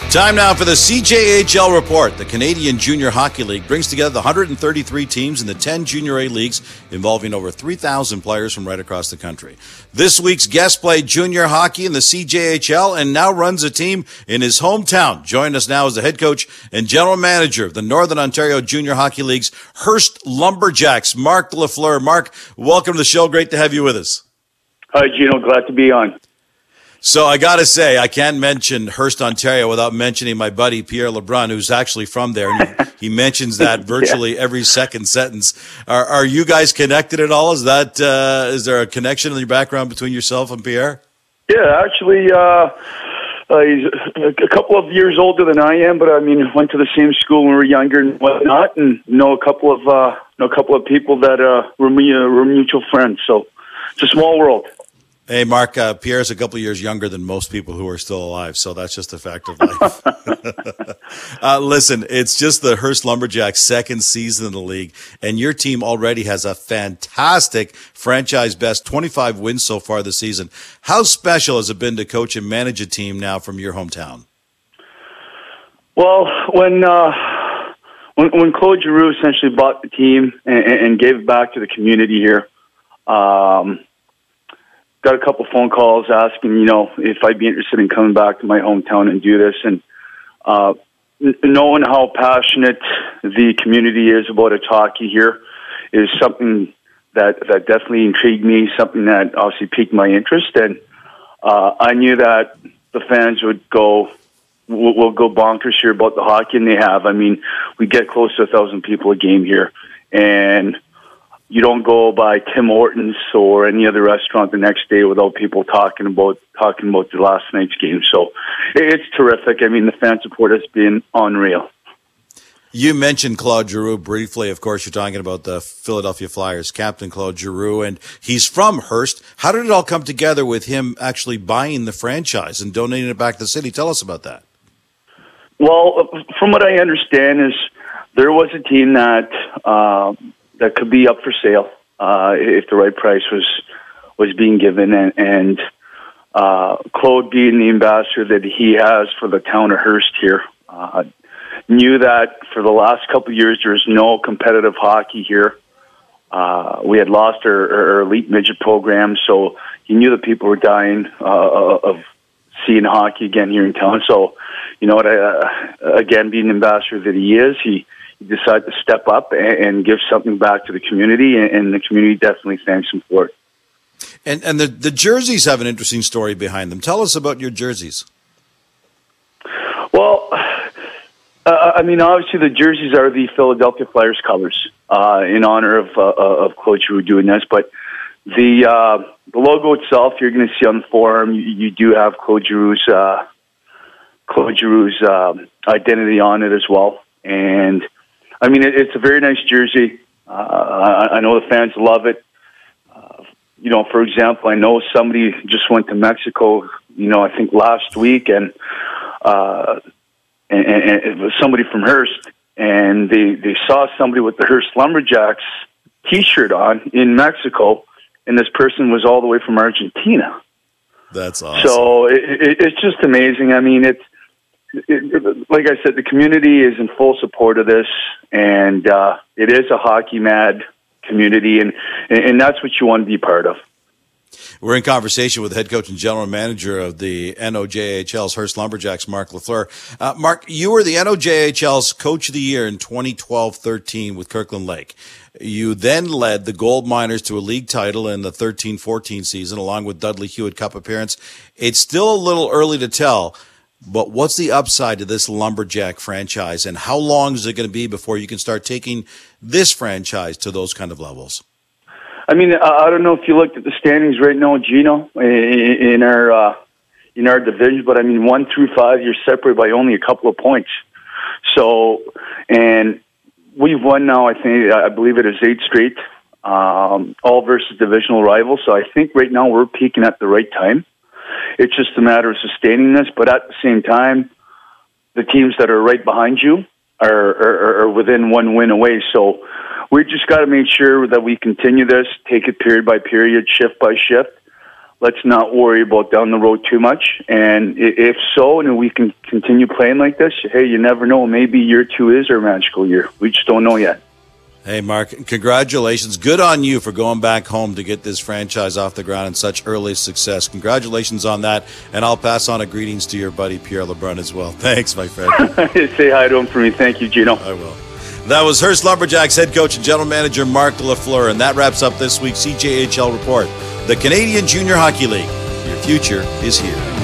Time now for the CJHL Report. The Canadian Junior Hockey League brings together the 133 teams in the 10 Junior A leagues involving over 3,000 players from right across the country. This week's guest played junior hockey in the CJHL and now runs a team in his hometown. Joining us now is the head coach and general manager of the Northern Ontario Junior Hockey League's Hearst Lumberjacks, Mark Lafleur. Mark, welcome to the show. Great to have you with us. Hi, Gino. Glad to be on. So I got to say, I can't mention Hearst, Ontario without mentioning my buddy Pierre Lebrun, who's actually from there. And he mentions that virtually every second sentence. Are you guys connected at all? Is there a connection in your background between yourself and Pierre? Yeah, actually, he's a couple of years older than I am, but I mean, went to the same school when we were younger and whatnot, and know a couple of people that were mutual friends. So it's a small world. Hey, Mark, Pierre's a couple of years younger than most people who are still alive, so that's just a fact of life. Listen, it's just the Hearst Lumberjacks' second season in the league, and your team already has a fantastic franchise best 25 wins so far this season. How special has it been to coach and manage a team now from your hometown? Well, when Claude Giroux essentially bought the team and gave it back to the community here, got a couple phone calls asking, if I'd be interested in coming back to my hometown and do this. And knowing how passionate the community is about its hockey here is something that definitely intrigued me, something that obviously piqued my interest. And I knew that the fans will go bonkers here about the hockey, and they have. I mean, we get close to 1,000 people a game here. And you don't go by Tim Hortons or any other restaurant the next day without people talking about the last night's game. So it's terrific. I mean, the fan support has been unreal. You mentioned Claude Giroux briefly. Of course, you're talking about the Philadelphia Flyers captain, Claude Giroux, and he's from Hearst. How did it all come together with him actually buying the franchise and donating it back to the city? Tell us about that. Well, from what I understand is there was a team that could be up for sale if the right price was being given, and Claude, being the ambassador that he has for the town of Hearst here, knew that for the last couple of years there was no competitive hockey here. We had lost our elite midget program, so he knew that people were dying of seeing hockey again here in town. So, again, being the ambassador that he is, he decided to step up and give something back to the community, and the community definitely thanks him for it. And the jerseys have an interesting story behind them. Tell us about your jerseys. Well, I mean, obviously the jerseys are the Philadelphia Flyers colors in honor of Claude Giroux doing this, but the logo itself, you're going to see on the forearm, you do have Claude Giroux's identity on it as well. And I mean, it's a very nice jersey. I know the fans love it. For example, I know somebody just went to Mexico, I think last week, and it was somebody from Hearst, and they saw somebody with the Hearst Lumberjacks T-shirt on in Mexico, and this person was all the way from Argentina. That's awesome. So it's just amazing. I mean, like I said, the community is in full support of this, and it is a hockey-mad community, and that's what you want to be part of. We're in conversation with the head coach and general manager of the NOJHL's Hearst Lumberjacks, Mark Lafleur. Mark, you were the NOJHL's Coach of the Year in 2012-13 with Kirkland Lake. You then led the Gold Miners to a league title in the 13-14 season, along with Dudley Hewitt Cup appearance. It's still a little early to tell, but what's the upside to this Lumberjack franchise, and how long is it going to be before you can start taking this franchise to those kind of levels? I mean, I don't know if you looked at the standings right now, Gino, in our division, but I mean, 1 through 5, you're separated by only a couple of points. So, and we've won now, I believe it is 8 straight, all versus divisional rivals. So I think right now we're peaking at the right time. It's just a matter of sustaining this, but at the same time, the teams that are right behind you are within 1 win away. So we just got to make sure that we continue this, take it period by period, shift by shift. let's not worry about down the road too much. And if so, and we can continue playing like this, hey, you never know. Maybe year 2 is our magical year. We just don't know yet. Hey, Mark, congratulations. Good on you for going back home to get this franchise off the ground in such early success. Congratulations on that, and I'll pass on a greetings to your buddy Pierre LeBrun as well. Thanks, my friend. Say hi to him for me. Thank you, Gino. I will. That was Hearst Lumberjacks head coach and general manager Mark Lafleur, and that wraps up this week's CJHL Report. The Canadian Junior Hockey League. Your future is here.